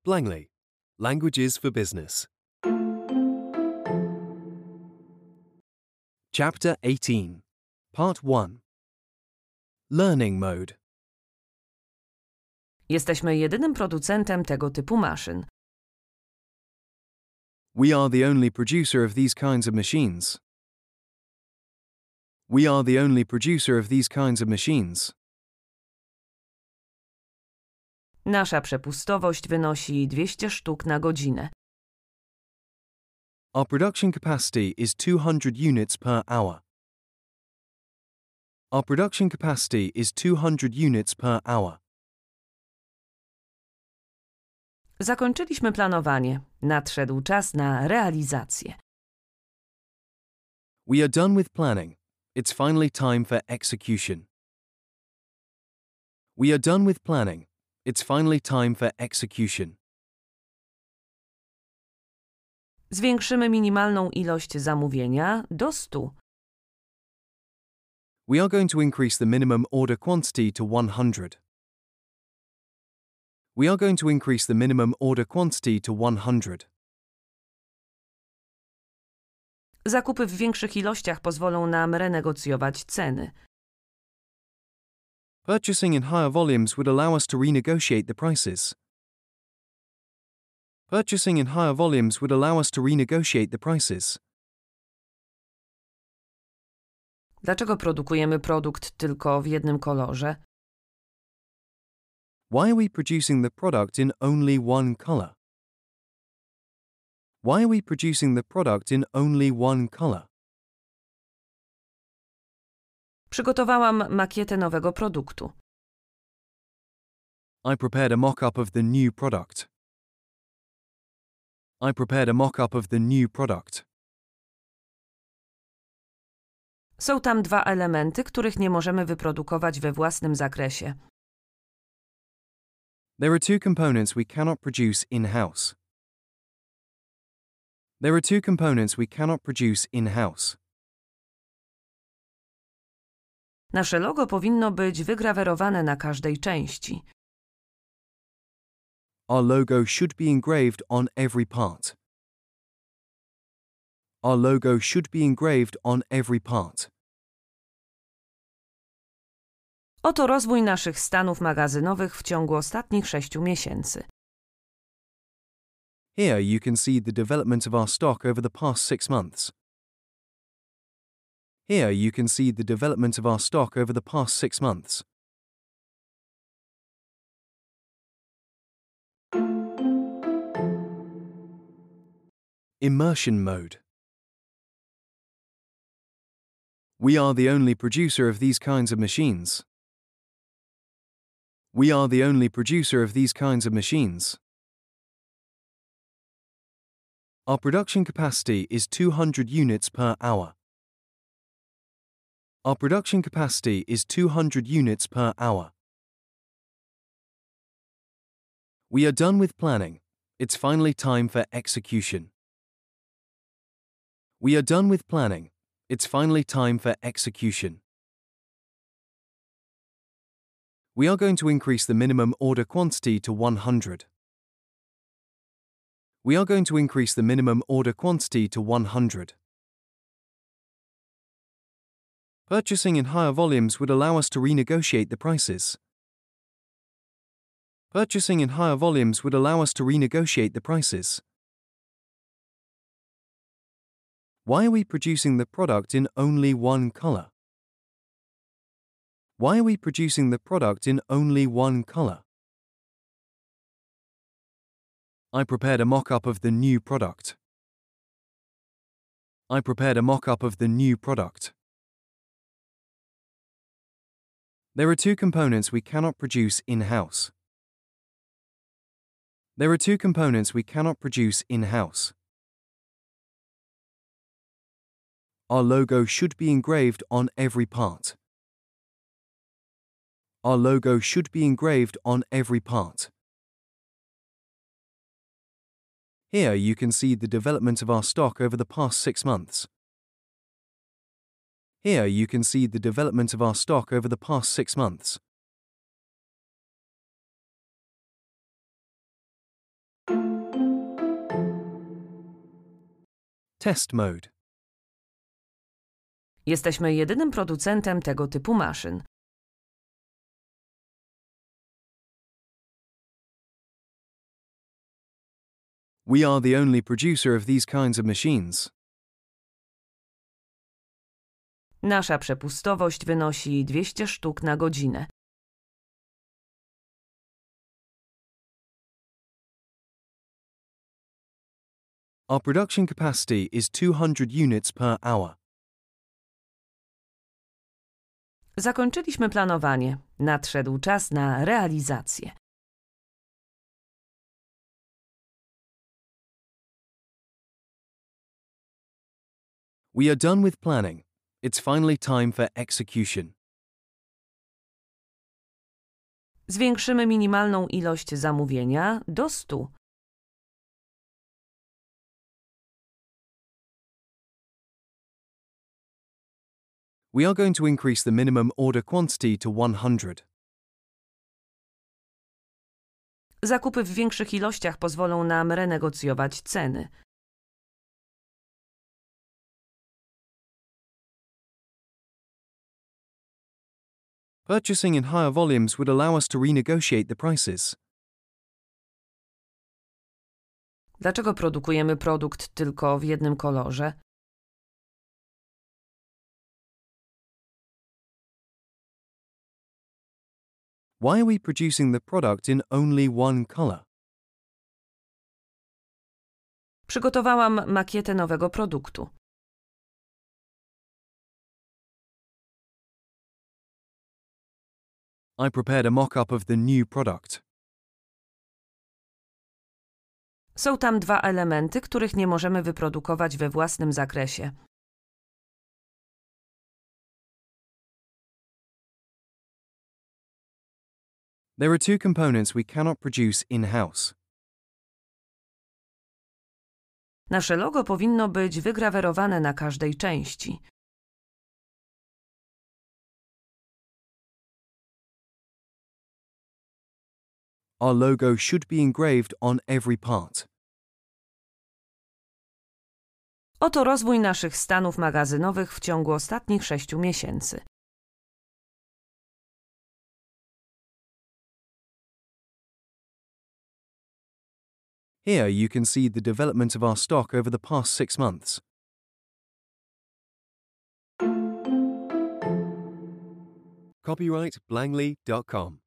Langley, Languages for Business. Chapter 18, Part 1. Learning Mode. Jesteśmy jedynym producentem tego typu maszyn. We are the only producer of these kinds of machines. We are the only producer of these kinds of machines. Nasza przepustowość wynosi 200 sztuk na godzinę. Our production capacity is 200 units per hour. Our production capacity is 200 units per hour. Zakończyliśmy planowanie. Nadszedł czas na realizację. We are done with planning. It's finally time for execution. We are done with planning. It's finally time for execution. Zwiększymy minimalną ilość zamówienia do 100. We are going to increase the minimum order quantity to 100. We are going to increase the minimum order quantity to 100. Zakupy w większych ilościach pozwolą nam renegocjować ceny. Purchasing in higher volumes would allow us to renegotiate the prices. Purchasing in higher volumes would allow us to renegotiate the prices. Dlaczego produkujemy produkt tylko w jednym kolorze? Why are we producing the product in only one color? Why are we producing the product in only one color? Przygotowałam makietę nowego produktu. I prepared a mock-up of the new product. I prepared a mock-up of the new product. Są tam dwa elementy, których nie możemy wyprodukować we własnym zakresie. There are two components we cannot produce in-house. There are two components we cannot produce in-house. Nasze logo powinno być wygrawerowane na każdej części. Our logo should be engraved on every part. Our logo should be engraved on every part. Oto rozwój naszych stanów magazynowych w ciągu ostatnich 6 miesięcy. Here you can see the development of our stock over the past 6 months. Here you can see the development of our stock over the past 6 months. Immersion mode. We are the only producer of these kinds of machines. We are the only producer of these kinds of machines. Our production capacity is 200 units per hour. Our production capacity is 200 units per hour. We are done with planning. It's finally time for execution. We are done with planning. It's finally time for execution. We are going to increase the minimum order quantity to 100. We are going to increase the minimum order quantity to 100. Purchasing in higher volumes would allow us to renegotiate the prices. Purchasing in higher volumes would allow us to renegotiate the prices. Why are we producing the product in only one color? Why are we producing the product in only one color? I prepared a mock-up of the new product. I prepared a mock-up of the new product. There are two components we cannot produce in-house. There are two components we cannot produce in-house. Our logo should be engraved on every part. Our logo should be engraved on every part. Here you can see the development of our stock over the past 6 months. Here you can see the development of our stock over the past 6 months. Test mode. Jesteśmy jedynym producentem tego typu maszyn. We are the only producer of these kinds of machines. Nasza przepustowość wynosi 200 sztuk na godzinę. Our production capacity is 200 units per hour. Zakończyliśmy planowanie. Nadszedł czas na realizację. We are done with planning. It's finally time for execution. Zwiększymy minimalną ilość zamówienia do 100. We are going to increase the minimum order quantity to 100. Zakupy w większych ilościach pozwolą nam renegocjować ceny. Purchasing in higher volumes would allow us to renegotiate the prices. Dlaczego produkujemy produkt tylko w jednym kolorze? Why are we producing the product in only one color? Przygotowałam makietę nowego produktu. I prepared a mock-up of the new product. Są tam dwa elementy, których nie możemy wyprodukować we własnym zakresie. There are two components we cannot produce in-house. Nasze logo powinno być wygrawerowane na każdej części. Our logo should be engraved on every part. Oto rozwój naszych stanów magazynowych w ciągu ostatnich 6 miesięcy. Here you can see the development of our stock over the past 6 months. Copyright Blangley.com